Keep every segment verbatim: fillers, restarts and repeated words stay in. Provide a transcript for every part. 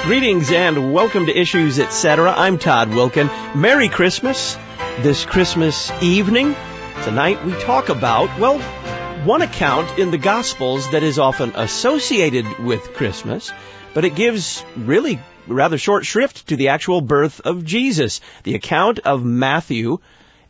Greetings and welcome to Issues, et cetera. I'm Todd Wilkin. Merry Christmas. This Christmas evening, tonight we talk about, well, one account in the Gospels that is often associated with Christmas, but it gives really rather short shrift to the actual birth of Jesus. The account of Matthew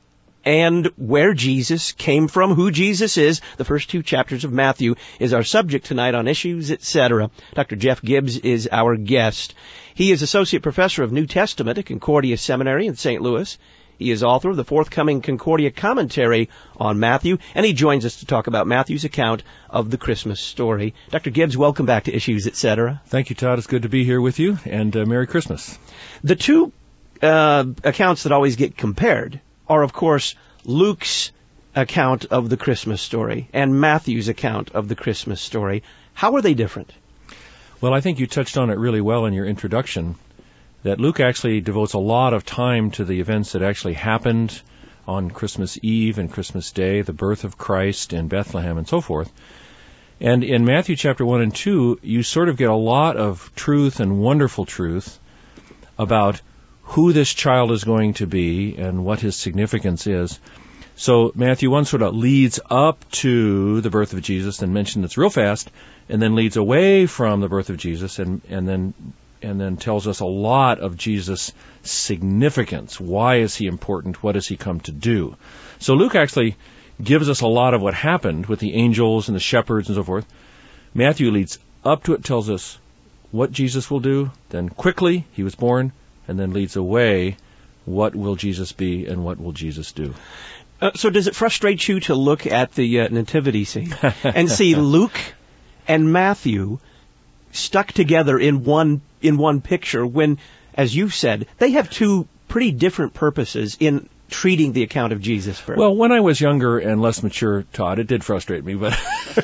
and where Jesus came from, who Jesus is. The first two chapters of Matthew is our subject tonight on Issues, et cetera. Doctor Jeff Gibbs is our guest. He is Associate Professor of New Testament at Concordia Seminary in Saint Louis. He is author of the forthcoming Concordia Commentary on Matthew, and he joins us to talk about Matthew's account of the Christmas story. Doctor Gibbs, welcome back to Issues, et cetera. Thank you, Todd. It's good to be here with you, and uh, Merry Christmas. The two uh, accounts that always get compared are, of course, Luke's account of the Christmas story and Matthew's account of the Christmas story. How are they different? Well, I think you touched on it really well in your introduction, that Luke actually devotes a lot of time to the events that actually happened on Christmas Eve and Christmas Day, the birth of Christ in Bethlehem and so forth. And in Matthew chapter one and two, you sort of get a lot of truth and wonderful truth about who this child is going to be and what his significance is. So Matthew one sort of leads up to the birth of Jesus and mentions it's real fast, and then leads away from the birth of Jesus and, and then and then tells us a lot of Jesus' significance. Why is he important? What has he come to do? So Luke actually gives us a lot of what happened with the angels and the shepherds and so forth. Matthew leads up to it, tells us what Jesus will do, then quickly he was born, and then leads away, what will Jesus be and what will Jesus do? Uh, so does it frustrate you to look at the uh, nativity scene and see Luke and Matthew stuck together in one in one picture when, as you've said, they have two pretty different purposes in treating the account of Jesus' birth? Well, when I was younger and less mature, Todd, it did frustrate me, but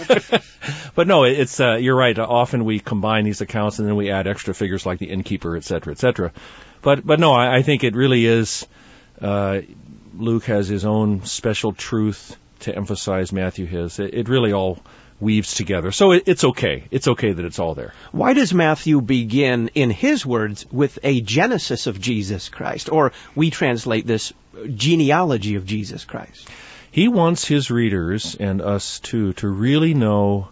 but no, it's uh, you're right. Often we combine these accounts and then we add extra figures like the innkeeper, et cetera, et cetera. But but no, I, I think it really is. Uh, Luke has his own special truth to emphasize. Matthew his. It, it really all weaves together. So it, it's okay. It's okay that it's all there. Why does Matthew begin, in his words, with a genesis of Jesus Christ? Or we translate this genealogy of Jesus Christ. He wants his readers, and us too, to really know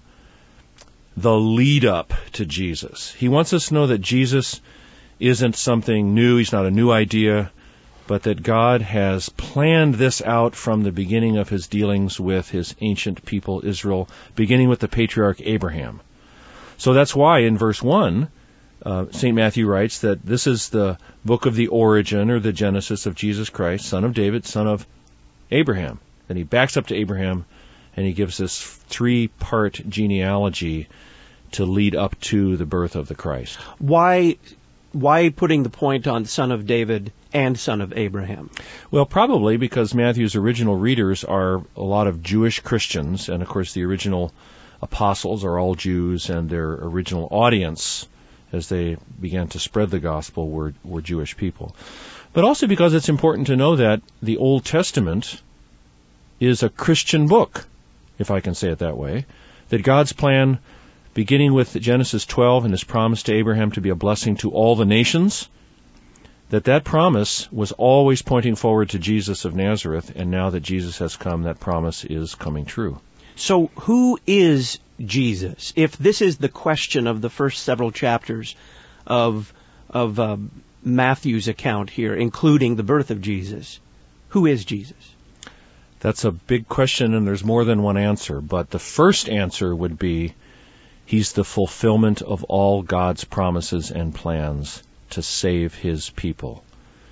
the lead up to Jesus. He wants us to know that Jesus isn't something new. He's not a new idea, but that God has planned this out from the beginning of his dealings with his ancient people, Israel, beginning with the patriarch Abraham. So that's why in verse one, uh, Saint Matthew writes that this is the book of the origin or the genesis of Jesus Christ, son of David, son of Abraham. Then he backs up to Abraham and he gives this three-part genealogy to lead up to the birth of the Christ. Why Why putting the point on son of David and son of Abraham? Well, probably because Matthew's original readers are a lot of Jewish Christians, and of course the original apostles are all Jews, and their original audience, as they began to spread the gospel, were, were Jewish people. But also because it's important to know that the Old Testament is a Christian book, if I can say it that way, that God's plan, beginning with Genesis twelve and his promise to Abraham to be a blessing to all the nations, that that promise was always pointing forward to Jesus of Nazareth, and now that Jesus has come, that promise is coming true. So who is Jesus? If this is the question of the first several chapters of of uh, Matthew's account here, including the birth of Jesus, who is Jesus? That's a big question, and there's more than one answer. But the first answer would be, he's the fulfillment of all God's promises and plans to save his people.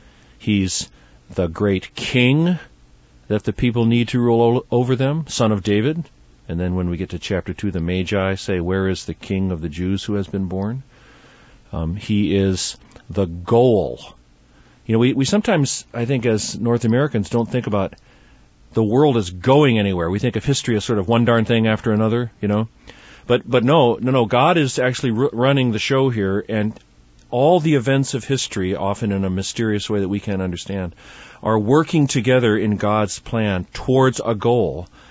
He's the great king that the people need to rule over them, son of David. And then when we get to chapter two, the Magi say, where is the king of the Jews who has been born? Um, he is the goal. You know, we, we sometimes, I think, as North Americans, don't think about the world as going anywhere. We think of history as sort of one darn thing after another, you know. But but no, no, no. God is actually r- running the show here, and all the events of history, often in a mysterious way that we can't understand, are working together in God's plan towards a goal.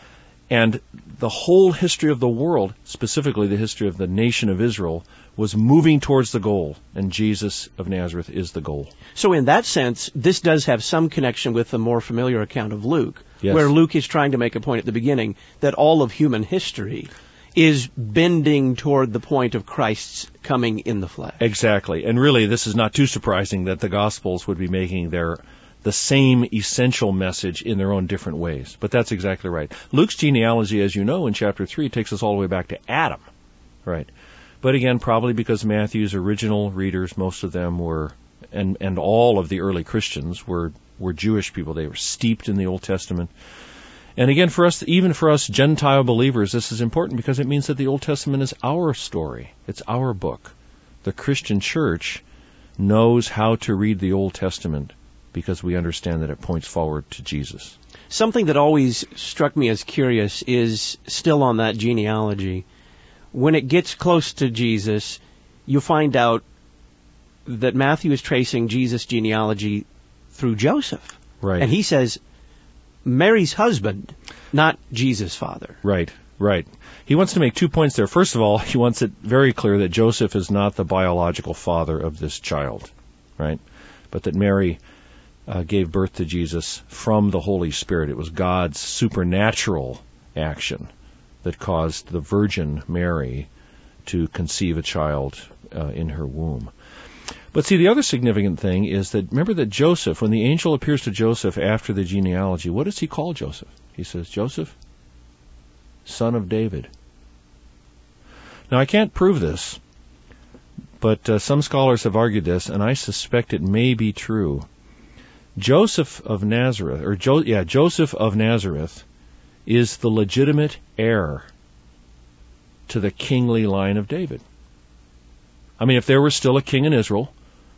And the whole history of the world, specifically the history of the nation of Israel, was moving towards the goal, and Jesus of Nazareth is the goal. So in that sense, this does have some connection with the more familiar account of Luke, Yes. where Luke is trying to make a point at the beginning that all of human history is bending toward the point of Christ's coming in the flesh. Exactly. And really, this is not too surprising that the Gospels would be making their the same essential message in their own different ways. But that's exactly right. Luke's genealogy, as you know, in chapter three, takes us all the way back to Adam. Right. But again, probably because Matthew's original readers, most of them were, and, and all of the early Christians were, were Jewish people. They were steeped in the Old Testament. And again, for us, even for us Gentile believers, this is important because it means that the Old Testament is our story. It's our book. The Christian church knows how to read the Old Testament because we understand that it points forward to Jesus. Something that always struck me as curious is still on that genealogy. When it gets close to Jesus, you find out that Matthew is tracing Jesus' genealogy through Joseph. Right. And he says, Mary's husband, not Jesus' father. Right, right. He wants to make two points there. First of all, he wants it very clear that Joseph is not the biological father of this child, right? But that Mary uh, gave birth to Jesus from the Holy Spirit. It was God's supernatural action that caused the Virgin Mary to conceive a child uh, in her womb. But see, the other significant thing is that, remember that Joseph, when the angel appears to Joseph after the genealogy, what does he call Joseph? He says, Joseph, son of David. Now, I can't prove this, but uh, some scholars have argued this, and I suspect it may be true. Joseph of Nazareth, or jo- yeah, Joseph of Nazareth is the legitimate heir to the kingly line of David. I mean, if there were still a king in Israel,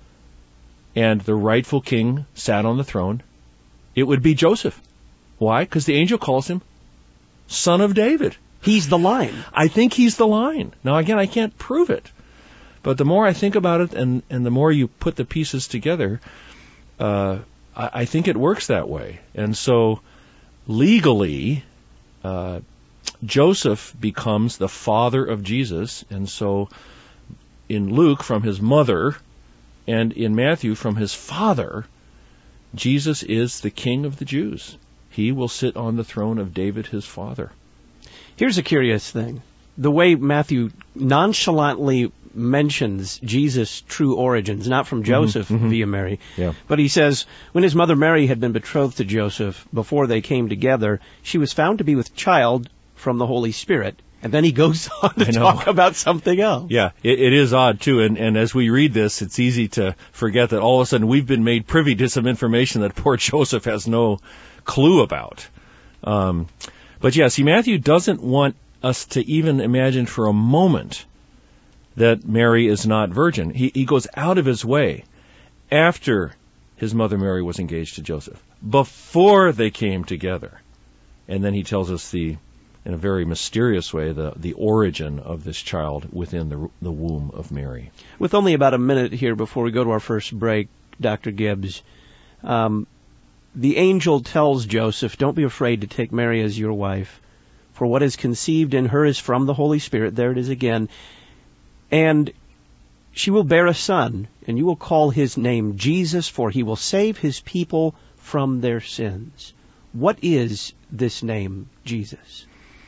and the rightful king sat on the throne, it would be Joseph. Why? Because the angel calls him son of David. He's the line. I think he's the line. Now, again, I can't prove it. But the more I think about it and, and the more you put the pieces together, uh, I, I think it works that way. And so, legally, uh, Joseph becomes the father of Jesus. And so, in Luke, from his mother, and in Matthew, from his father, Jesus is the King of the Jews. He will sit on the throne of David, his father. Here's a curious thing. The way Matthew nonchalantly mentions Jesus' true origins, not from Joseph mm-hmm, mm-hmm. via Mary, yeah. but he says, when his mother Mary had been betrothed to Joseph, before they came together, she was found to be with child from the Holy Spirit. And then he goes on to talk about something else. Yeah, it, it is odd, too. And, and as we read this, it's easy to forget that all of a sudden we've been made privy to some information that poor Joseph has no clue about. Um, but yeah, see, Matthew doesn't want us to even imagine for a moment that Mary is not virgin. He, he goes out of his way after his mother Mary was engaged to Joseph, before they came together. And then he tells us the... in a very mysterious way, the, the origin of this child within the, the womb of Mary. With only about a minute here before we go to our first break, Doctor Gibbs, um, the angel tells Joseph, don't be afraid to take Mary as your wife, for what is conceived in her is from the Holy Spirit. There it is again. And she will bear a son, and you will call his name Jesus, for he will save his people from their sins. What is this name, Jesus?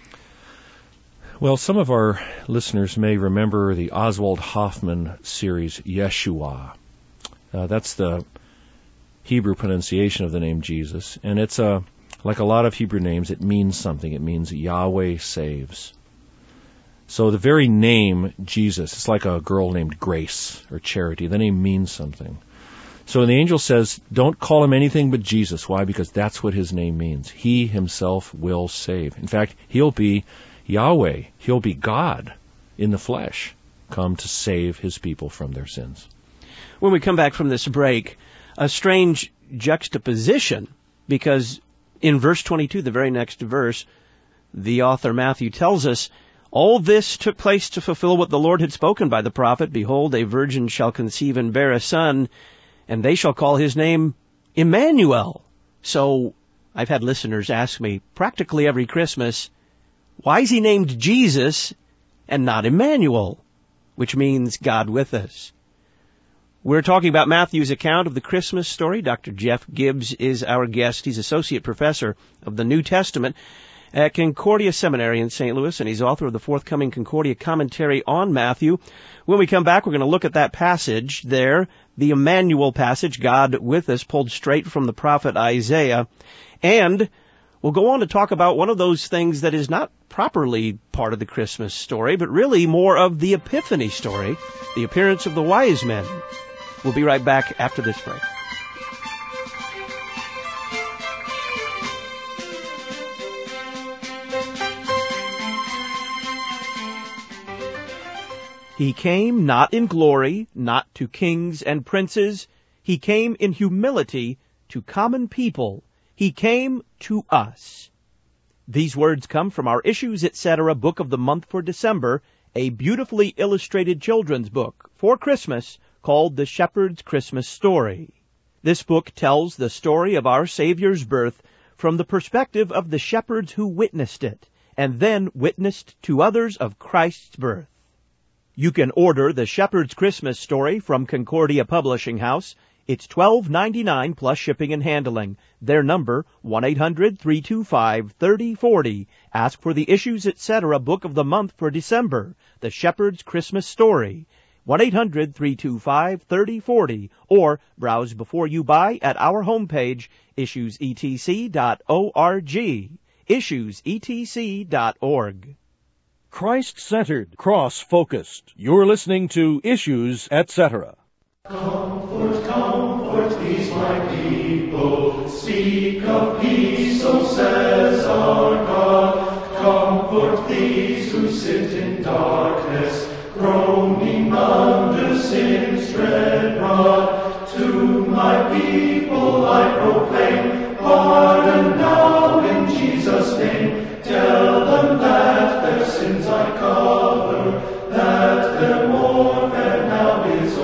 Well, some of our listeners may remember the Oswald Hoffman series, Yeshua. Uh, that's the Hebrew pronunciation of the name Jesus. And it's a, like a lot of Hebrew names, it means something. It means Yahweh saves. So the very name Jesus, it's like a girl named Grace or Charity. The name means something. So the angel says, don't call him anything but Jesus. Why? Because that's what his name means. He himself will save. In fact, he'll be Yahweh. He'll be God in the flesh, come to save his people from their sins. When we come back from this break, a strange juxtaposition, because in verse twenty-two, the very next verse, the author Matthew tells us, all this took place to fulfill what the Lord had spoken by the prophet. Behold, a virgin shall conceive and bear a son, and they shall call his name Emmanuel. So I've had listeners ask me practically every Christmas, Why is he named Jesus and not Emmanuel, which means God with us? We're talking about Matthew's account of the Christmas story. Doctor Jeff Gibbs is our guest. He's Associate Professor of the New Testament at Concordia Seminary in Saint Louis, and he's author of the forthcoming Concordia commentary on Matthew. When we come back, we're going to look at that passage there, the Emmanuel passage, God with us, pulled straight from the prophet Isaiah. And we'll go on to talk about one of those things that is not properly part of the Christmas story, but really more of the Epiphany story, the appearance of the wise men. We'll be right back after this break. He came not in glory, not to kings and princes. He came in humility to common people. He came to us. These words come from our Issues, et cetera book of the month for December, a beautifully illustrated children's book for Christmas called The Shepherd's Christmas Story. This book tells the story of our Savior's birth from the perspective of the shepherds who witnessed it, and then witnessed to others of Christ's birth. You can order The Shepherd's Christmas Story from Concordia Publishing House. It's twelve ninety-nine plus shipping and handling. Their number, one eight hundred, three two five, three oh four oh. Ask for the Issues, et cetera book of the month for December, The Shepherd's Christmas Story. one eight hundred, three two five, three oh four oh. Or browse before you buy at our homepage, issues e t c dot org. issues e t c dot org. Christ-centered, cross-focused. You're listening to Issues, et cetera. Comfort, comfort these my people, seek of peace, so says our God. Comfort these who sit in darkness, groaning under sin's dread rod. To my people I proclaim, pardon now in Jesus' name. Tell them that their sins I cover, that their warfare now is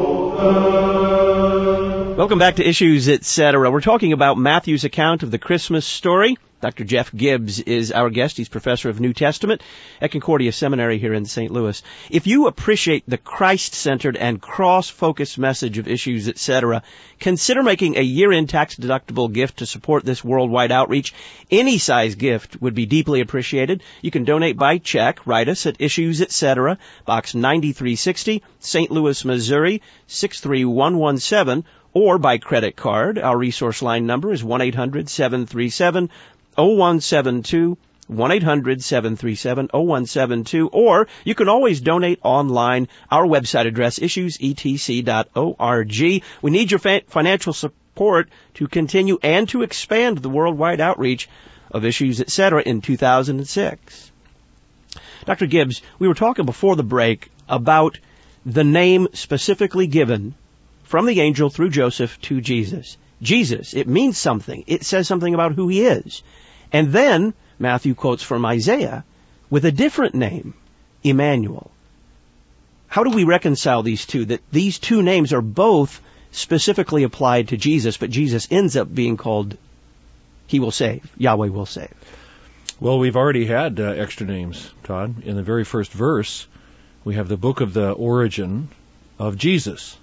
over. Welcome back to Issues, et cetera. We're talking about Matthew's account of the Christmas story. Doctor Jeff Gibbs is our guest. He's professor of New Testament at Concordia Seminary here in Saint Louis. If you appreciate the Christ-centered and cross-focused message of Issues, et cetera, consider making a year-end tax-deductible gift to support this worldwide outreach. Any size gift would be deeply appreciated. You can donate by check. Write us at Issues, et cetera, Box ninety-three sixty, Saint Louis, Missouri, six three one one seven, or by credit card. Our resource line number is one eight hundred, seven three seven, oh one seven two, one eight hundred, seven three seven, oh one seven two, or you can always donate online. Our website address, issues e t c dot org. We need your fa- financial support to continue and to expand the worldwide outreach of Issues, et cetera in two thousand six. Doctor Gibbs, we were talking before the break about the name specifically given from the angel through Joseph to Jesus. Jesus, it means something. It says something about who he is. And then Matthew quotes from Isaiah with a different name, Emmanuel. How do we reconcile these two? That these two names are both specifically applied to Jesus, but Jesus ends up being called He will save, Yahweh will save. Well, we've already had uh, extra names, Todd. In the very first verse, we have the book of the origin of Jesus.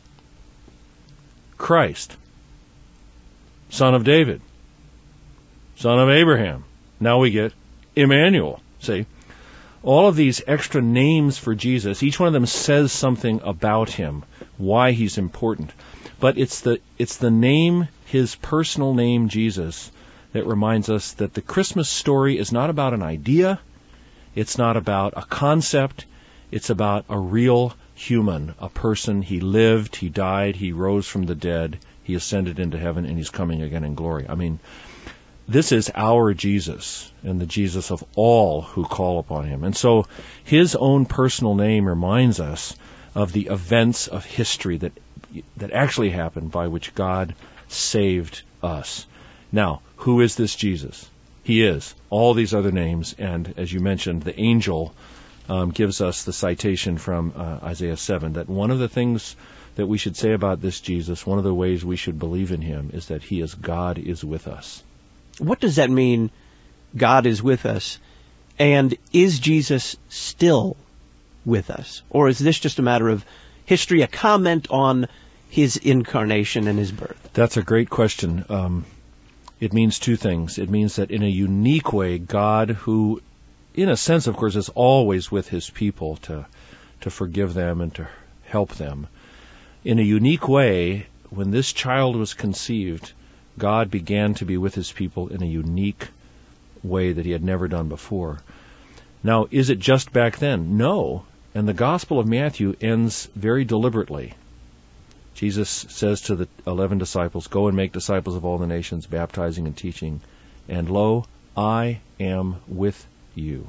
Christ, son of David, son of Abraham. Now we get Emmanuel. See, all of these extra names for Jesus, each one of them says something about him, why he's important. But it's the it's the name, his personal name, Jesus, that reminds us that the Christmas story is not about an idea, it's not about a concept, it's about a real human, a person. He lived, he died, he rose from the dead, he ascended into heaven, and he's coming again in glory. I mean, this is our Jesus, and the Jesus of all who call upon him. And so his own personal name reminds us of the events of history that that actually happened by which God saved us. Now, who is this Jesus? He is all these other names, and as you mentioned, the angel um, gives us the citation from uh, Isaiah seven, that one of the things that we should say about this Jesus, one of the ways we should believe in him, is that he is God is with us. What does that mean, God is with us? And is Jesus still with us? Or is this just a matter of history, a comment on his incarnation and his birth? That's a great question. Um, it means two things. It means that in a unique way, God, who, in a sense, of course, is always with his people to to forgive them and to help them. In a unique way, when this child was conceived, God began to be with his people in a unique way that he had never done before. Now, is it just back then? No. And the Gospel of Matthew ends very deliberately. Jesus says to the eleven disciples, "Go and make disciples of all the nations, baptizing and teaching. And lo, I am with you."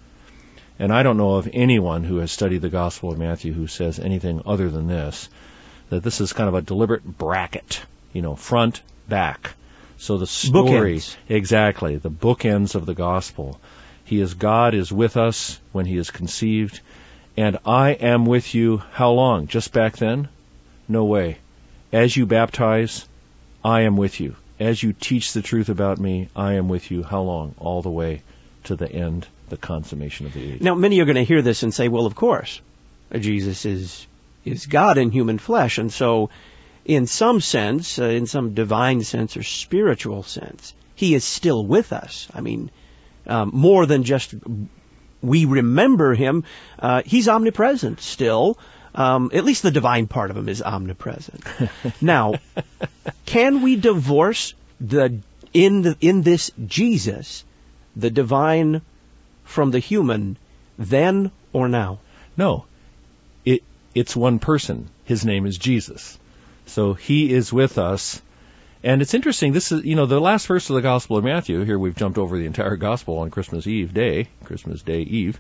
And I don't know of anyone who has studied the Gospel of Matthew who says anything other than this, that this is kind of a deliberate bracket, you know, front, back. So the story, bookends. Exactly, the bookends of the Gospel. He is God is with us when he is conceived, and I am with you how long? Just back then? No way. As you baptize, I am with you. As you teach the truth about me, I am with you how long? All the way to the end, the consummation of the age. Now, many are going to hear this and say, well, of course, Jesus is is God in human flesh, and so in some sense, uh, in some divine sense or spiritual sense, he is still with us. I mean, um, more than just we remember him, uh, he's omnipresent still. Um, at least the divine part of him is omnipresent. Now, can we divorce the in the, in this Jesus, the divine from the human, then or now? No. It it's one person. His name is Jesus. So he is with us. And it's interesting, this is, you know, the last verse of the Gospel of Matthew, here we've jumped over the entire Gospel on Christmas Eve day, Christmas Day Eve.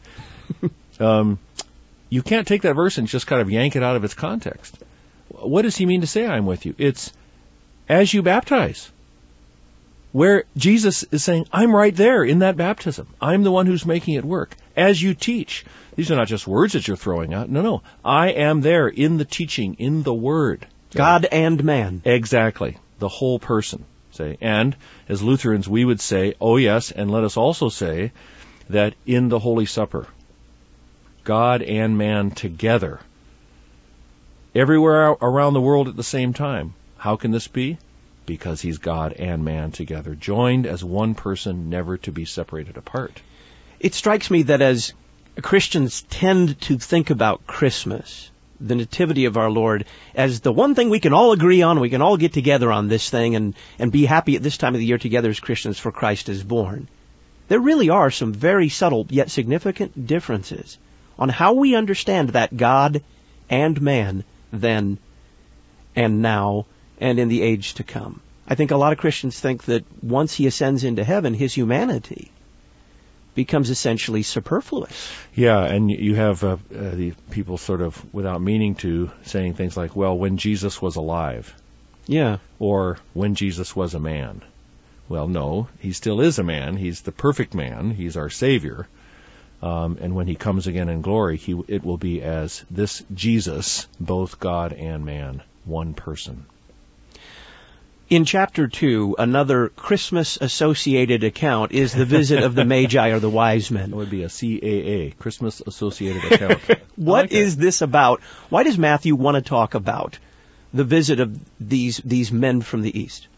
um, you can't take that verse and just kind of yank it out of its context. What does he mean to say, I'm with you? It's, as you baptize. Where Jesus is saying, I'm right there in that baptism. I'm the one who's making it work. As you teach. These are not just words that you're throwing out. No, no. I am there in the teaching, in the Word. God and man. Exactly. The whole person. Say, and as Lutherans, we would say, oh yes, and let us also say that in the Holy Supper, God and man together, everywhere around the world at the same time. How can this be? Because he's God and man together, joined as one person, never to be separated apart. It strikes me that as Christians tend to think about Christmas, the nativity of our Lord, as the one thing we can all agree on, we can all get together on this thing and, and be happy at this time of the year together as Christians, for Christ is born. There really are some very subtle yet significant differences on how we understand that God and man then and now and in the age to come. I think a lot of Christians think that once he ascends into heaven, his humanity becomes essentially superfluous. Yeah, and you have uh, uh, the people sort of, without meaning to, saying things like, well, when Jesus was alive. Yeah. Or when Jesus was a man. Well, no, he still is a man. He's the perfect man. He's our Savior. Um, and when he comes again in glory, he it will be as this Jesus, both God and man, one person. In chapter two, another Christmas-associated account is the visit of the Magi or the wise men. That would be a C A A, Christmas-associated account. What like is it. this about? Why does Matthew want to talk about the visit of these these men from the east?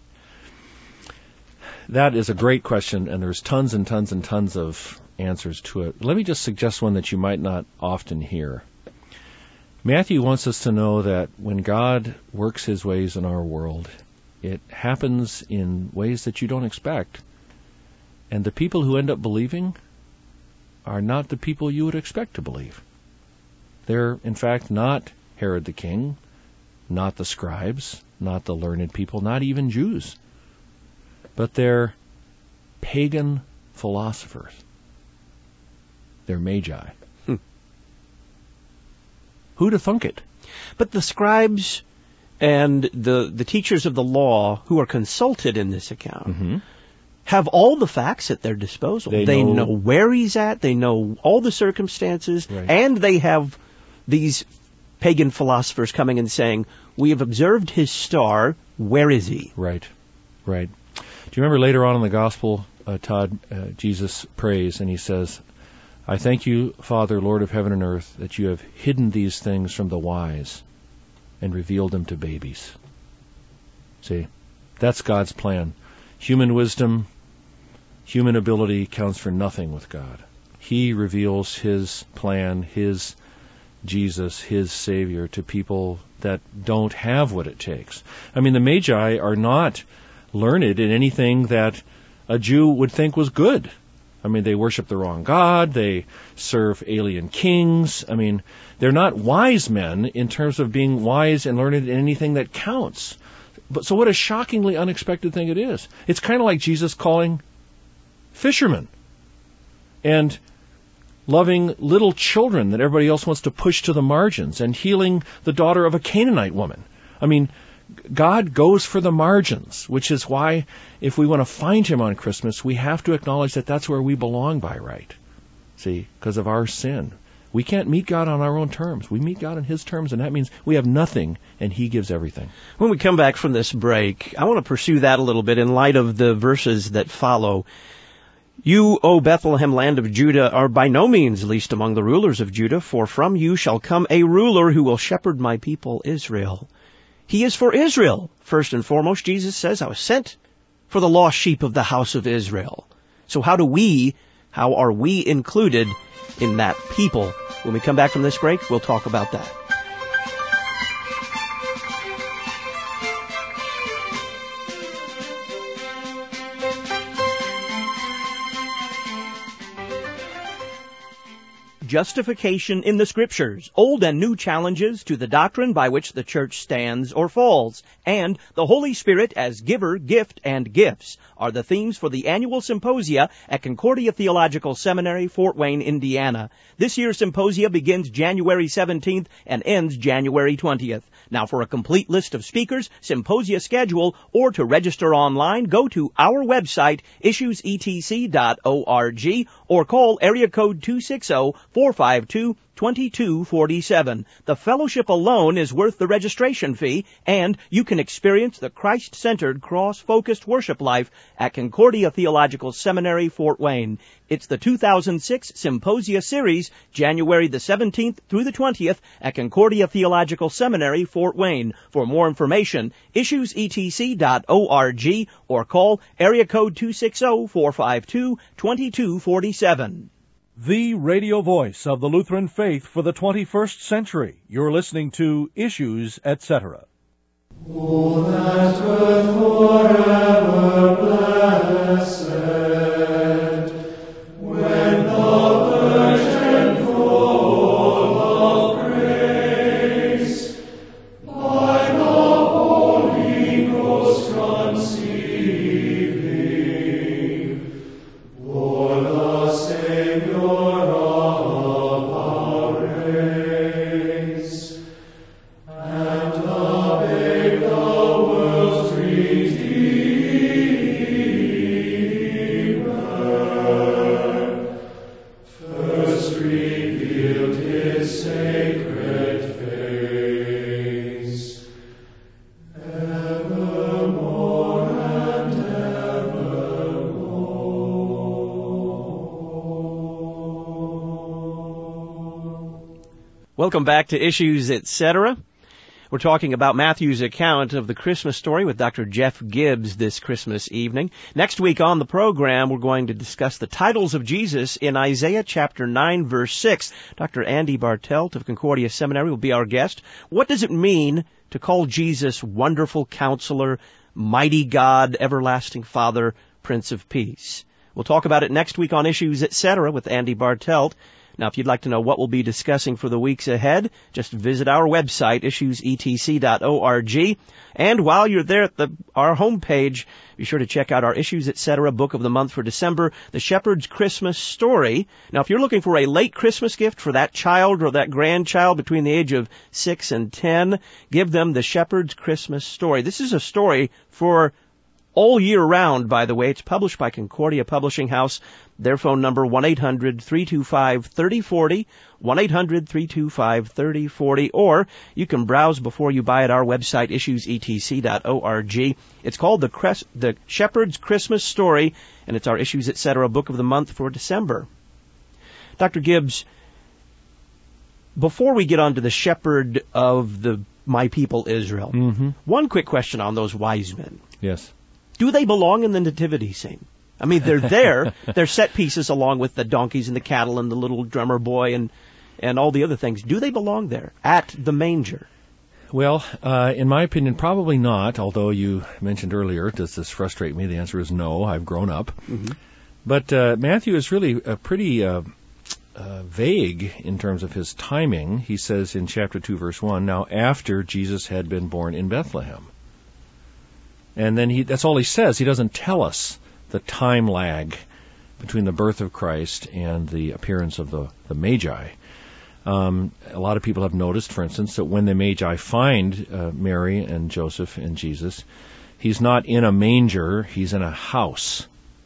That is a great question, and there's tons and tons and tons of answers to it. Let me just suggest one that you might not often hear. Matthew wants us to know that when God works his ways in our world, it happens in ways that you don't expect. And the people who end up believing are not the people you would expect to believe. They're, in fact, not Herod the king, not the scribes, not the learned people, not even Jews. But they're pagan philosophers. They're magi. Hmm. Who'd have thunk it? But the scribes and the the teachers of the law who are consulted in this account Mm-hmm. have all the facts at their disposal. They They, know- know, where he's at, they know all the circumstances, Right. and they have these pagan philosophers coming and saying, we have observed his star, where is he? Right, right. Do you remember later on in the Gospel, uh, Todd, uh, Jesus prays and he says, I thank you, Father, Lord of heaven and earth, that you have hidden these things from the wise and revealed them to babies. See, that's God's plan. Human wisdom, human ability counts for nothing with God. He reveals His plan, His Jesus, His Savior, to people that don't have what it takes. I mean, the Magi are not learned in anything that a Jew would think was good. I mean, they worship the wrong God, they serve alien kings. I mean, they're not wise men in terms of being wise and learned in anything that counts. But so what a shockingly unexpected thing it is. It's kind of like Jesus calling fishermen and loving little children that everybody else wants to push to the margins and healing the daughter of a Canaanite woman. I mean, God goes for the margins, which is why if we want to find Him on Christmas, we have to acknowledge that that's where we belong by right. See, because of our sin. We can't meet God on our own terms. We meet God on His terms, and that means we have nothing, and He gives everything. When we come back from this break, I want to pursue that a little bit in light of the verses that follow. You, O Bethlehem, land of Judah, are by no means least among the rulers of Judah, for from you shall come a ruler who will shepherd my people Israel. He is for Israel. First and foremost, Jesus says, I was sent for the lost sheep of the house of Israel. So how do we, how are we included in that people? When we come back from this break, we'll talk about that. Justification in the Scriptures, old and new challenges to the doctrine by which the church stands or falls, and the Holy Spirit as giver, gift, and gifts are the themes for the annual symposia at Concordia Theological Seminary, Fort Wayne, Indiana. This year's symposia begins January seventeenth and ends January twentieth. Now, for a complete list of speakers, symposia schedule, or to register online, go to our website, issues e t c dot org, or call area code two six zero, four five two, two two four seven. The fellowship alone is worth the registration fee, and you can experience the Christ-centered, cross-focused worship life at Concordia Theological Seminary, Fort Wayne. It's the two thousand six Symposia Series, January the seventeenth through the twentieth at Concordia Theological Seminary, Fort Wayne. For more information, issues e t c dot org or call area code two six zero, four five two, two two four seven. The radio voice of the Lutheran faith for the twenty-first century. You're listening to Issues, et cetera. O that earth forever blessed, when the Virgin full of grace, by the Holy Ghost conceiving, for the Savior of our race, and the babe the world's Redeemer, first revealed His sacred face, evermore and evermore. Welcome back to Issues, et cetera. We're talking about Matthew's account of the Christmas story with Doctor Jeff Gibbs this Christmas evening. Next week on the program, we're going to discuss the titles of Jesus in Isaiah chapter nine, verse six. Doctor Andy Bartelt of Concordia Seminary will be our guest. What does it mean to call Jesus Wonderful Counselor, Mighty God, Everlasting Father, Prince of Peace? We'll talk about it next week on Issues, et cetera with Andy Bartelt. Now, if you'd like to know what we'll be discussing for the weeks ahead, just visit our website, issues e t c dot org. And while you're there at the, our homepage, be sure to check out our Issues, et cetera book of the month for December, The Shepherd's Christmas Story. Now, if you're looking for a late Christmas gift for that child or that grandchild between the age of six and ten, give them The Shepherd's Christmas Story. This is a story for all year round, by the way. It's published by Concordia Publishing House. Their phone number, one eight hundred, three two five, three oh four oh, one eight hundred, three two five, three oh four oh, or you can browse before you buy at our website, issues e t c dot org. It's called the, Cres- the Shepherd's Christmas Story, and it's our Issues, et cetera book of the month for December. Doctor Gibbs, before we get on to the shepherd of the my people Israel, Mm-hmm. one quick question on those wise men. Yes. Do they belong in the nativity scene? I mean, they're there. They're set pieces along with the donkeys and the cattle and the little drummer boy and, and all the other things. Do they belong there at the manger? Well, uh, in my opinion, probably not, although you mentioned earlier, does this frustrate me? The answer is no. I've grown up. Mm-hmm. But uh, Matthew is really uh, pretty uh, uh, vague in terms of his timing. He says in chapter two, verse one, now after Jesus had been born in Bethlehem. And then he that's all he says. He doesn't tell us the time lag between the birth of Christ and the appearance of the, the Magi. Um, a lot of people have noticed, for instance, that when the Magi find uh, Mary and Joseph and Jesus, he's not in a manger, he's in a house.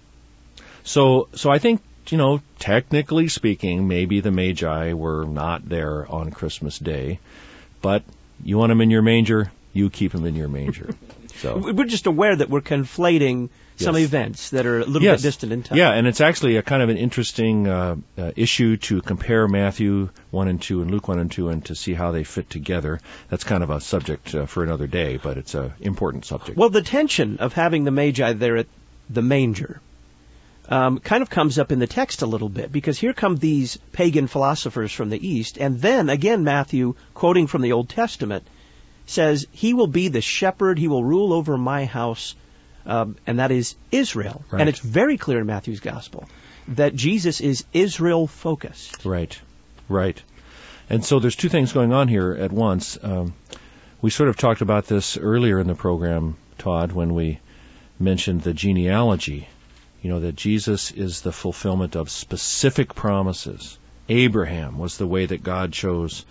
So, so I think, you know, technically speaking, maybe the Magi were not there on Christmas Day, but you want them in your manger, you keep them in your manger. So we're just aware that we're conflating some Yes. events that are a little Yes. bit distant in time. Yeah, and it's actually a kind of an interesting uh, uh, issue to compare Matthew one and two and Luke one and two and to see how they fit together. That's kind of a subject uh, for another day, but it's an important subject. Well, the tension of having the Magi there at the manger um, kind of comes up in the text a little bit, because here come these pagan philosophers from the East, and then again Matthew, quoting from the Old Testament, says, he will be the shepherd, he will rule over my house, um, and that is Israel. Right. And it's very clear in Matthew's gospel that Jesus is Israel-focused. Right, right. And so there's two things going on here at once. Um, we sort of talked about this earlier in the program, Todd, when we mentioned the genealogy. You know, that Jesus is the fulfillment of specific promises. Abraham was the way that God chose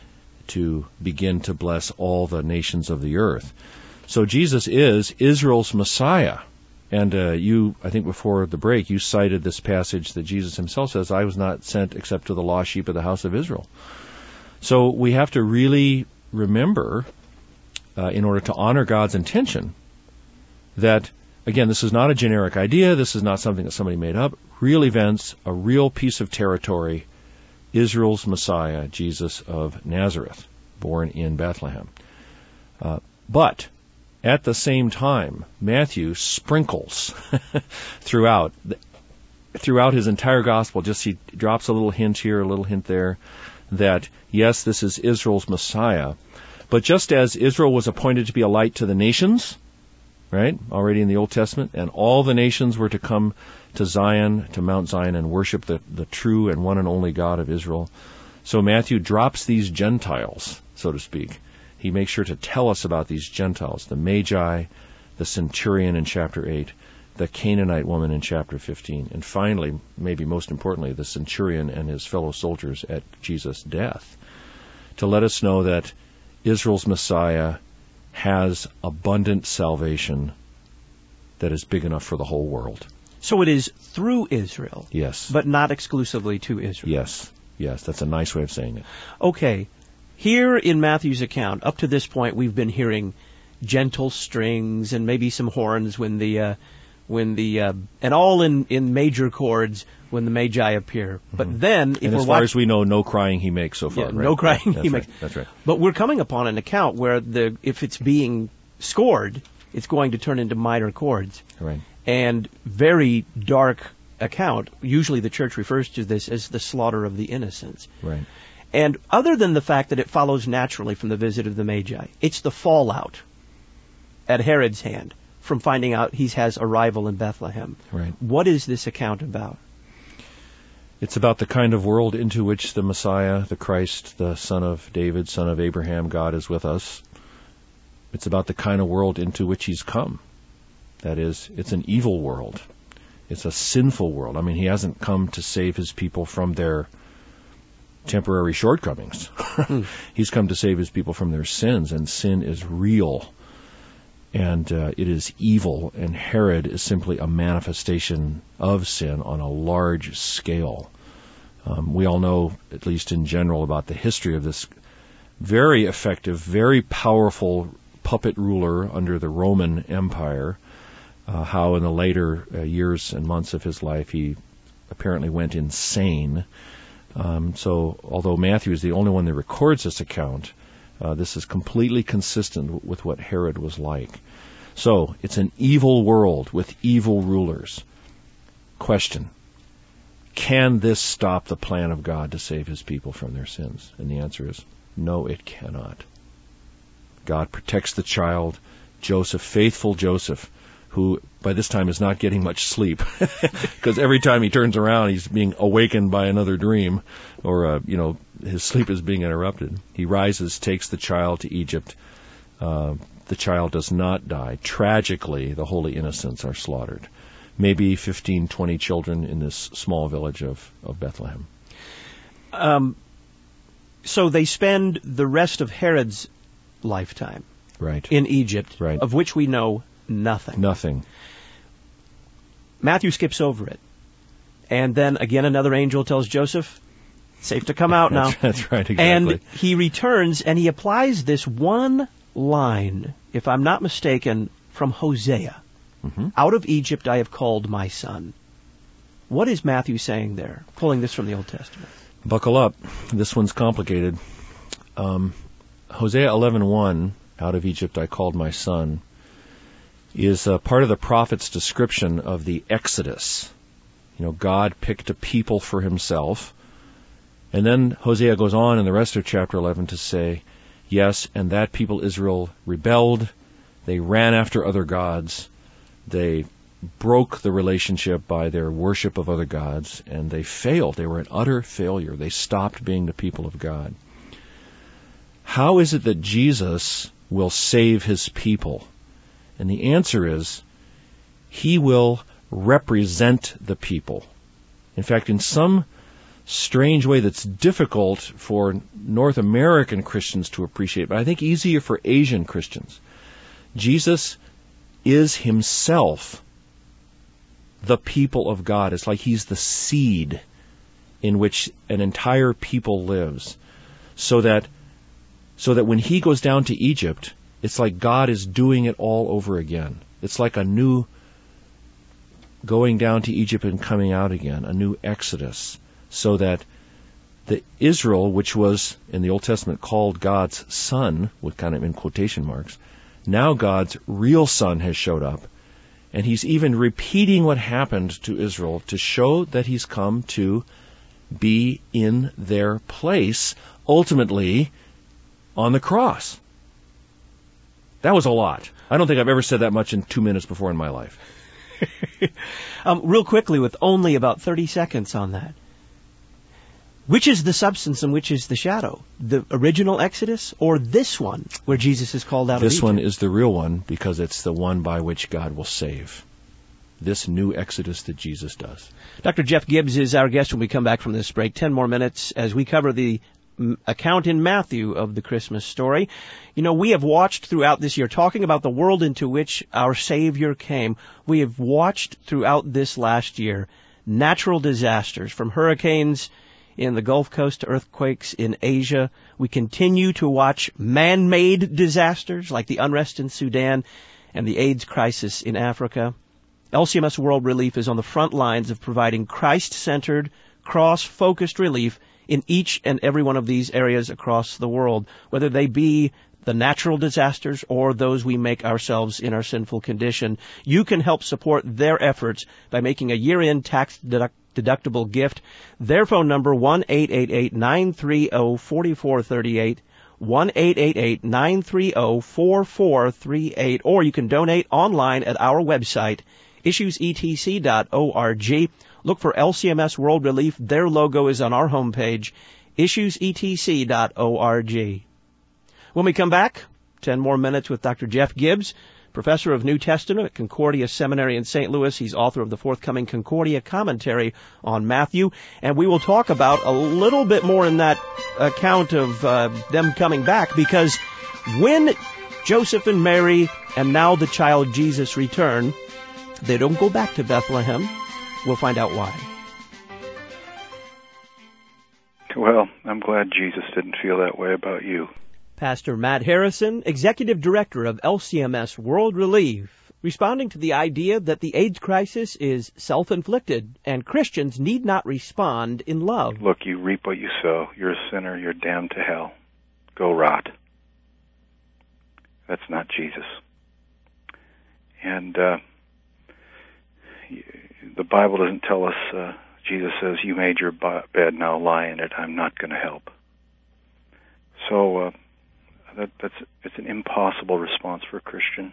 to begin to bless all the nations of the earth. So Jesus is Israel's Messiah. And uh, you, I think before the break, you cited this passage that Jesus himself says, I was not sent except to the lost sheep of the house of Israel. So we have to really remember, uh, in order to honor God's intention, that, again, this is not a generic idea, this is not something that somebody made up. Real events, a real piece of territory, Israel's Messiah, Jesus of Nazareth, born in Bethlehem. Uh, but at the same time, Matthew sprinkles throughout throughout his entire gospel, just he drops a little hint here, a little hint there, that yes, this is Israel's Messiah. But just as Israel was appointed to be a light to the nations, right, already in the Old Testament, and all the nations were to come to Zion, to Mount Zion, and worship the, the true and one and only God of Israel. So Matthew drops these Gentiles, so to speak. He makes sure to tell us about these Gentiles, the Magi, the centurion in chapter eight, the Canaanite woman in chapter fifteen, and finally, maybe most importantly, the centurion and his fellow soldiers at Jesus' death, to let us know that Israel's Messiah has abundant salvation that is big enough for the whole world. So it is through Israel, Yes. but not exclusively to Israel. Yes. Yes, that's a nice way of saying it. Okay, here in Matthew's account, up to this point, we've been hearing gentle strings and maybe some horns when the, uh, when the, uh, and all in, in major chords when the Magi appear. But mm-hmm. then, if and we're as far watch- as we know, no crying he makes so far. yeah, right? no crying That's he right. makes. That's right. But we're coming upon an account where the, if it's being scored, it's going to turn into minor chords. Right. And very dark account. Usually the church refers to this as the slaughter of the innocents. Right. And other than the fact that it follows naturally from the visit of the Magi, it's the fallout at Herod's hand from finding out he has a rival in Bethlehem. Right. What is this account about? It's about the kind of world into which the Messiah, the Christ, the son of David, son of Abraham, God is with us. It's about the kind of world into which he's come. That is, it's an evil world. It's a sinful world. I mean, he hasn't come to save his people from their temporary shortcomings. He's come to save his people from their sins, and sin is real. And uh, it is evil, and Herod is simply a manifestation of sin on a large scale. Um, we all know, at least in general, about the history of this very effective, very powerful puppet ruler under the Roman Empire, uh, how in the later uh, years and months of his life he apparently went insane Um, so, although Matthew is the only one that records this account, uh, this is completely consistent with what Herod was like. So, it's an evil world with evil rulers. Question: can this stop the plan of God to save his people from their sins? And the answer is no, it cannot. God protects the child. Joseph, faithful Joseph, who by this time is not getting much sleep, because every time he turns around, he's being awakened by another dream, or, uh, you know, his sleep is being interrupted. He rises, takes the child to Egypt. Uh, the child does not die. Tragically, the holy innocents are slaughtered. Maybe fifteen, twenty children in this small village of, of Bethlehem. Um, so they spend the rest of Herod's lifetime right. in Egypt, right. of which we know nothing. Nothing. Matthew skips over it. And then again another angel tells Joseph, safe to come out now. That's, that's right, exactly. And he returns and he applies this one line, if I'm not mistaken, from Hosea. Mm-hmm. Out of Egypt I have called my son. What is Matthew saying there, pulling this from the Old Testament? Buckle up. This one's complicated. Um, Hosea eleven one, out of Egypt I called my son, is uh, part of the prophet's description of the Exodus. You know, God picked a people for himself. And then Hosea goes on in the rest of chapter eleven to say, yes, and that people Israel rebelled, they ran after other gods, they broke the relationship by their worship of other gods, and they failed. They were an utter failure. They stopped being the people of God. How is it that Jesus will save his people? And the answer is, he will represent the people. In fact, in some strange way that's difficult for North American Christians to appreciate, but I think easier for Asian Christians, Jesus is himself the people of God. It's like he's the seed in which an entire people lives. So that, so that when he goes down to Egypt, it's like God is doing it all over again. It's like a new going down to Egypt and coming out again, a new Exodus, so that the Israel, which was in the Old Testament called God's son, with kind of in quotation marks, now God's real son has showed up, and he's even repeating what happened to Israel to show that he's come to be in their place, ultimately on the cross. That was a lot. I don't think I've ever said that much in two minutes before in my life. um, real quickly, with only about thirty seconds on that. Which is the substance and which is the shadow? The original Exodus or this one where Jesus is called out of Egypt? This one is the real one because it's the one by which God will save. This new Exodus that Jesus does. Doctor Jeff Gibbs is our guest when we come back from this break. Ten more minutes as we cover the account in Matthew of the Christmas story. You know, we have watched throughout this year, talking about the world into which our Savior came, we have watched throughout this last year natural disasters, from hurricanes in the Gulf Coast to earthquakes in Asia. We continue to watch man-made disasters like the unrest in Sudan and the AIDS crisis in Africa. L C M S World Relief is on the front lines of providing Christ-centered, cross-focused relief in each and every one of these areas across the world, whether they be the natural disasters or those we make ourselves in our sinful condition. You can help support their efforts by making a year-end tax deduct- deductible gift. Their phone number, one eight eight eight, nine three zero, four four three eight, one eight eight eight, nine three zero, four four three eight, or you can donate online at our website, issues e t c dot org. Look for L C M S World Relief. Their logo is on our homepage, issues e t c dot org. When we come back, ten more minutes with Doctor Jeff Gibbs, professor of New Testament at Concordia Seminary in Saint Louis. He's author of the forthcoming Concordia commentary on Matthew. And we will talk about a little bit more in that account of uh, them coming back, because when Joseph and Mary and now the child Jesus return, they don't go back to Bethlehem. We'll find out why. Well, I'm glad Jesus didn't feel that way about you. Pastor Matt Harrison, Executive Director of L C M S World Relief, responding to the idea that the AIDS crisis is self-inflicted and Christians need not respond in love. Look, you reap what you sow. You're a sinner. You're damned to hell. Go rot. That's not Jesus. And uh, the Bible doesn't tell us, uh, Jesus says, you made your bed, now lie in it. I'm not going to help. So uh, that, that's it's an impossible response for a Christian,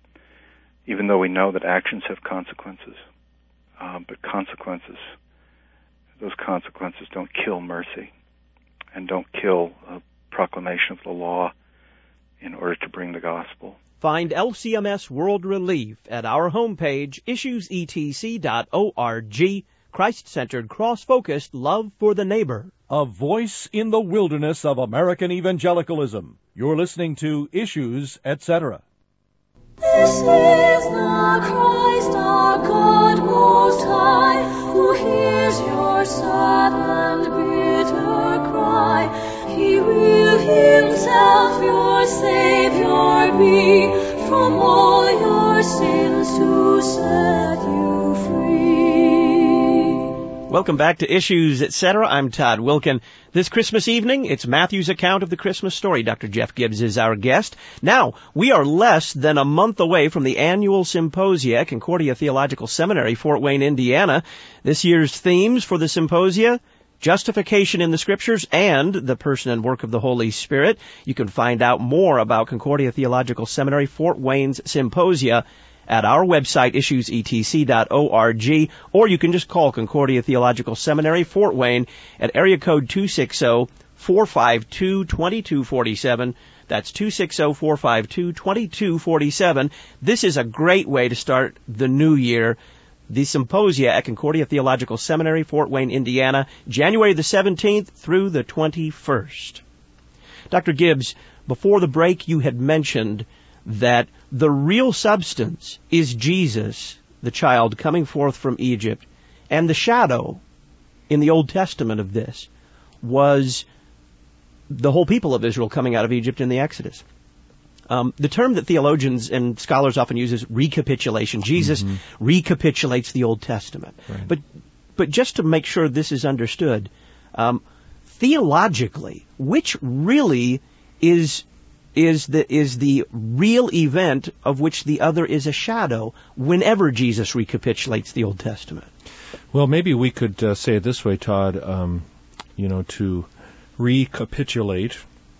even though we know that actions have consequences. Uh, but consequences, those consequences don't kill mercy and don't kill a proclamation of the law in order to bring the gospel. Find L C M S World Relief at our homepage, issues e t c dot org. Christ-centered, cross-focused love for the neighbor. A voice in the wilderness of American evangelicalism. You're listening to Issues, et cetera. This is the Christ our God Most High, who hears your sad and bitter cry. He will himself your Savior be, from all your sins to set you free. Welcome back to Issues, et cetera. I'm Todd Wilken. This Christmas evening, it's Matthew's account of the Christmas story. Doctor Jeff Gibbs is our guest. Now, we are less than a month away from the annual symposia at Concordia Theological Seminary, Fort Wayne, Indiana. This year's themes for the symposia: justification in the Scriptures and the person and work of the Holy Spirit. You can find out more about Concordia Theological Seminary, Fort Wayne's symposia at our website, issues e t c dot org, or you can just call Concordia Theological Seminary, Fort Wayne, at area code two six zero, four five two, two two four seven. That's two six zero, four five two, two two four seven. This is a great way to start the new year. The symposia at Concordia Theological Seminary, Fort Wayne, Indiana, January the seventeenth through the twenty-first. Doctor Gibbs, before the break you had mentioned that the real substance is Jesus, the child coming forth from Egypt, and the shadow in the Old Testament of this was the whole people of Israel coming out of Egypt in the Exodus. Um, the term that theologians and scholars often use is recapitulation. Jesus mm-hmm. recapitulates the Old Testament. Right. But but just to make sure this is understood, um, theologically, which really is is the is the real event of which the other is a shadow whenever Jesus recapitulates the Old Testament? Well, maybe we could uh, say it this way, Todd. Um, you know, to recapitulate,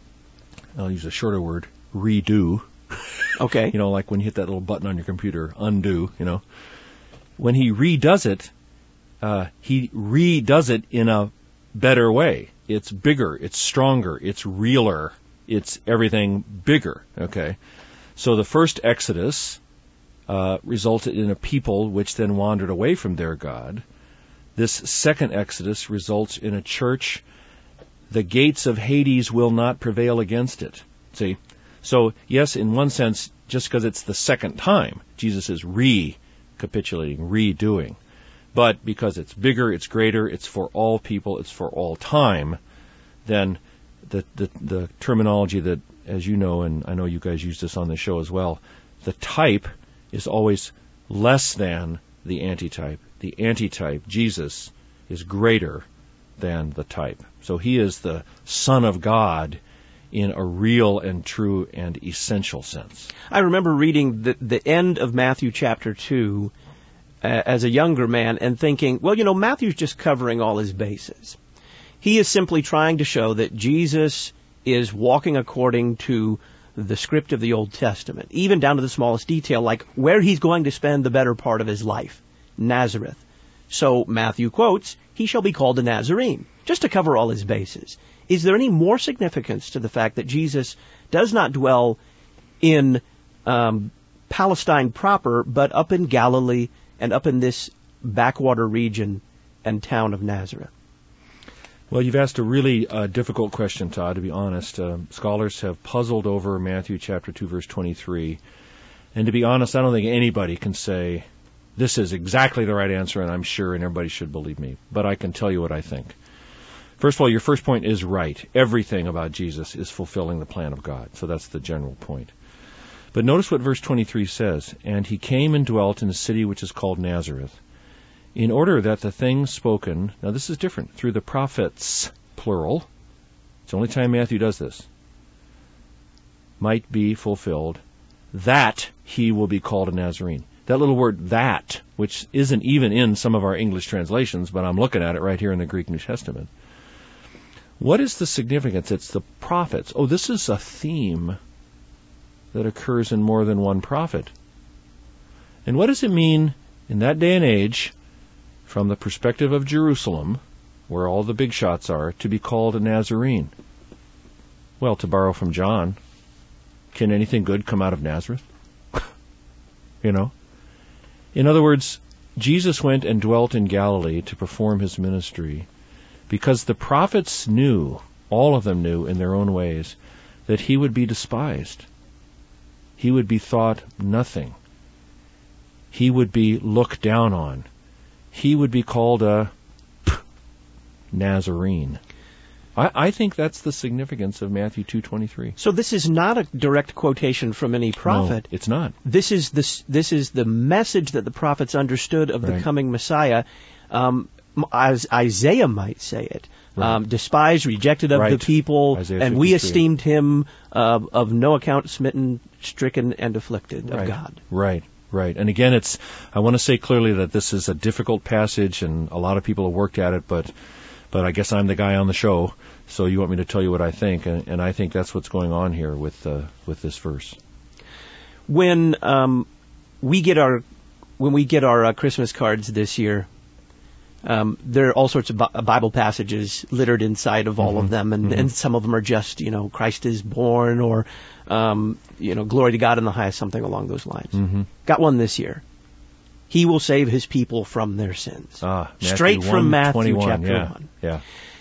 I'll use a shorter word, redo. Okay. You know, like when you hit that little button on your computer, undo, you know. When he redoes it, uh, he redoes it in a better way. It's bigger, it's stronger, it's realer, it's everything bigger, okay? So the first Exodus uh, resulted in a people which then wandered away from their God. This second Exodus results in a church. The gates of Hades will not prevail against it. See? So, yes, in one sense, just because it's the second time, Jesus is recapitulating, redoing. But because it's bigger, it's greater, it's for all people, it's for all time, then the, the, the terminology that, as you know, and I know you guys use this on the show as well, the type is always less than the antitype. The antitype, Jesus, is greater than the type. So he is the Son of God in a real and true and essential sense. I remember reading the, the end of Matthew chapter two uh, as a younger man and thinking, well, you know, Matthew's just covering all his bases. He is simply trying to show that Jesus is walking according to the script of the Old Testament, even down to the smallest detail, like where he's going to spend the better part of his life, Nazareth. So Matthew quotes, he shall be called a Nazarene, just to cover all his bases. Is there any more significance to the fact that Jesus does not dwell in um, Palestine proper, but up in Galilee and up in this backwater region and town of Nazareth? Well, you've asked a really uh, difficult question, Todd, to be honest. Uh, scholars have puzzled over Matthew chapter two, verse twenty-three. And to be honest, I don't think anybody can say, this is exactly the right answer, and I'm sure, and everybody should believe me. But I can tell you what I think. First of all, your first point is right. Everything about Jesus is fulfilling the plan of God. So that's the general point. But notice what verse twenty-three says. And he came and dwelt in a city which is called Nazareth, in order that the things spoken, now this is different, through the prophets, plural, it's the only time Matthew does this, might be fulfilled, that he will be called a Nazarene. That little word, that, which isn't even in some of our English translations, but I'm looking at it right here in the Greek New Testament. What is the significance? It's the prophets. Oh, this is a theme that occurs in more than one prophet. And what does it mean in that day and age, from the perspective of Jerusalem, where all the big shots are, to be called a Nazarene? Well, to borrow from John, can anything good come out of Nazareth? You know? In other words, Jesus went and dwelt in Galilee to perform his ministry because the prophets knew, all of them knew in their own ways, that he would be despised. He would be thought nothing. He would be looked down on. He would be called a Nazarene. I, I think that's the significance of Matthew two twenty-three. So this is not a direct quotation from any prophet. No, it's not. This is the, this is the message that the prophets understood of Right. the coming Messiah, um, as Isaiah might say it. Right. Um, despised, rejected of Right. the people, Isaiah and we fifty-three. esteemed him uh, of no account, smitten, stricken, and afflicted Right. of God. Right, right. And again, it's, I want to say clearly that this is a difficult passage and a lot of people have worked at it, but, but I guess I'm the guy on the show, so you want me to tell you what I think, and, and I think that's what's going on here with, uh, with this verse. When um, we get our when we get our uh, Christmas cards this year, um, there are all sorts of Bi- Bible passages littered inside of all Mm-hmm. of them, and, Mm-hmm. and some of them are just, you know, Christ is born, or um, you know, glory to God in the highest, something along those lines. Mm-hmm. Got one this year. He will save his people from their sins. Ah, Matthew Straight from one Matthew twenty-one, chapter yeah, one. Yeah.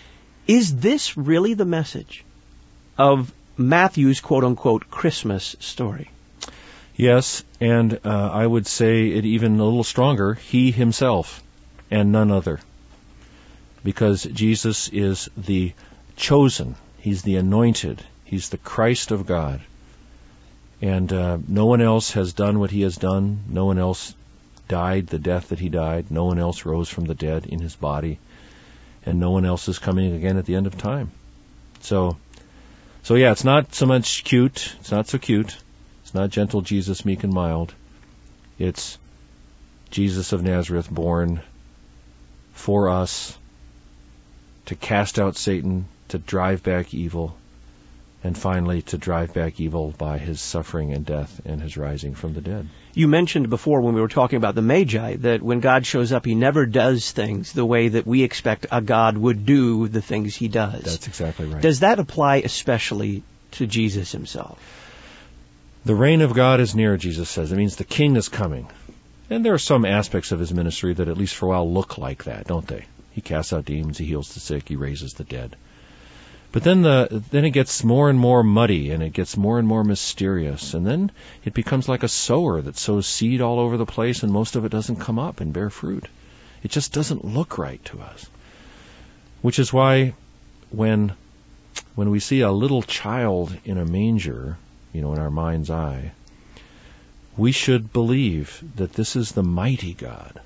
Is this really the message of Matthew's quote-unquote Christmas story? Yes, and uh, I would say it even a little stronger, he himself and none other. Because Jesus is the chosen, he's the anointed, he's the Christ of God. And uh, no one else has done what he has done, no one else died the death that he died, no one else rose from the dead in his body, and no one else is coming again at the end of time. So, so yeah, it's not so much cute, it's not so cute. It's not gentle Jesus, meek and mild. It's Jesus of Nazareth born for us to cast out Satan, to drive back evil, and finally to drive back evil by his suffering and death and his rising from the dead. You mentioned before when we were talking about the Magi that when God shows up, he never does things the way that we expect a God would do the things he does. That's exactly right. Does that apply especially to Jesus himself? The reign of God is near, Jesus says. It means the king is coming. And there are some aspects of his ministry that at least for a while look like that, don't they? He casts out demons, he heals the sick, he raises the dead. But then the then it gets more and more muddy, and it gets more and more mysterious, and then it becomes like a sower that sows seed all over the place, and most of it doesn't come up and bear fruit. It just doesn't look right to us. Which is why when when we see a little child in a manger, you know, in our mind's eye, we should believe that this is the mighty God.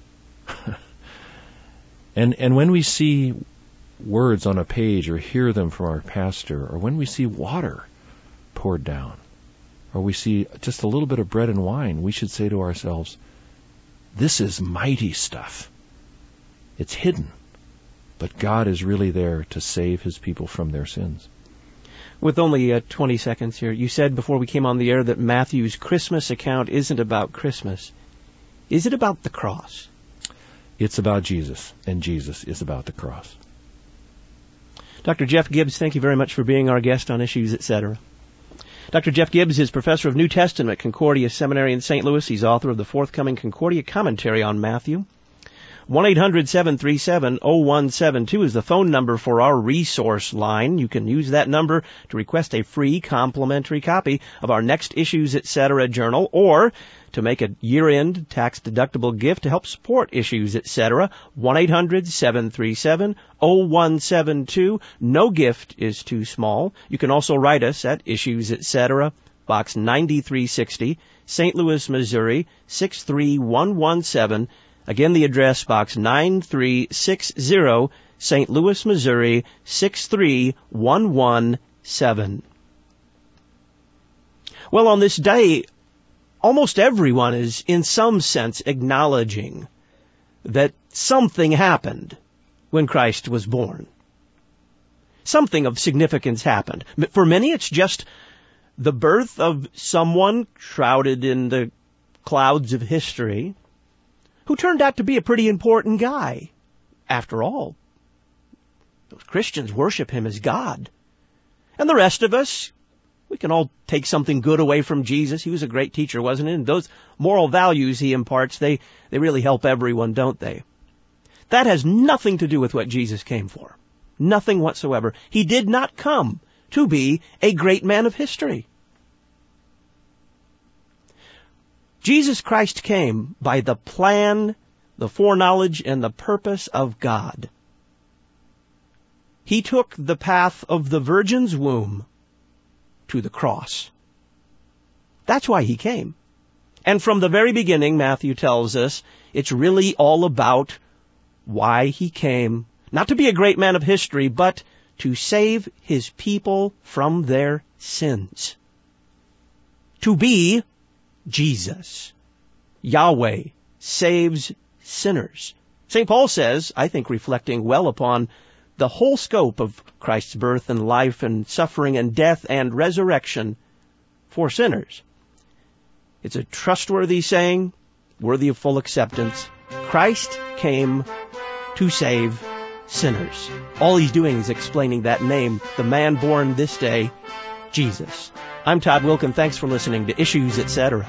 and and when we see words on a page or hear them from our pastor, or when we see water poured down, or we see just a little bit of bread and wine, we should say to ourselves, this is mighty stuff. It's hidden, but God is really there to save his people from their sins. With only uh, twenty seconds here, you said before we came on the air that Matthew's Christmas account isn't about Christmas. Is it about the cross? It's about Jesus, and Jesus is about the cross. Doctor Jeff Gibbs, thank you very much for being our guest on Issues, et cetera. Doctor Jeff Gibbs is professor of New Testament at Concordia Seminary in Saint Louis. He's author of the forthcoming Concordia Commentary on Matthew. one eight hundred seven three seven oh one seven two is the phone number for our resource line. You can use that number to request a free complimentary copy of our next Issues, et cetera journal, or to make a year-end tax-deductible gift to help support Issues, et cetera. one eight hundred seven three seven oh one seven two. No gift is too small. You can also write us at Issues, et cetera, Box ninety-three sixty, Saint Louis, Missouri, six three one one seven. Again, the address, Box nine three six zero, Saint Louis, Missouri, six three one one seven. Well, on this day, almost everyone is in some sense acknowledging that something happened when Christ was born. Something of significance happened. For many, it's just the birth of someone shrouded in the clouds of history who turned out to be a pretty important guy. After all, those Christians worship him as God. And the rest of us, we can all take something good away from Jesus. He was a great teacher, wasn't he? And those moral values he imparts, they, they really help everyone, don't they? That has nothing to do with what Jesus came for. Nothing whatsoever. He did not come to be a great man of history. Jesus Christ came by the plan, the foreknowledge, and the purpose of God. He took the path of the virgin's womb to the cross. That's why he came. And from the very beginning, Matthew tells us, it's really all about why he came. Not to be a great man of history, but to save his people from their sins. To be Jesus. Yahweh saves sinners. Saint Paul says, I think reflecting well upon the whole scope of Christ's birth and life and suffering and death and resurrection for sinners. It's a trustworthy saying, worthy of full acceptance. Christ came to save sinners. All he's doing is explaining that name, the man born this day, Jesus. I'm Todd Wilken. Thanks for listening to Issues, et cetera.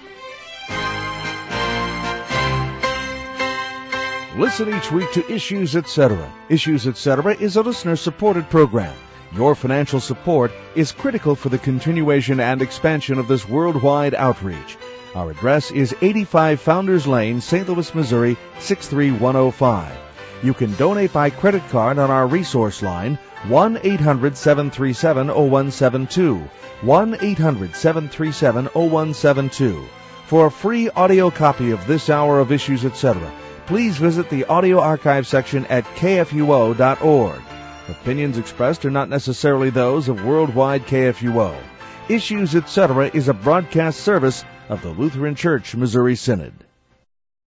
Listen each week to Issues, et cetera. Issues, et cetera is a listener-supported program. Your financial support is critical for the continuation and expansion of this worldwide outreach. Our address is eighty-five Founders Lane, Saint Louis, Missouri, six three one oh five. You can donate by credit card on our resource line, one eight hundred seven three seven oh one seven two, one eight hundred seven three seven oh one seven two. For a free audio copy of this hour of Issues, et cetera, please visit the audio archive section at K F U O dot org. Opinions expressed are not necessarily those of Worldwide K F U O. Issues, et cetera is a broadcast service of the Lutheran Church Missouri Synod.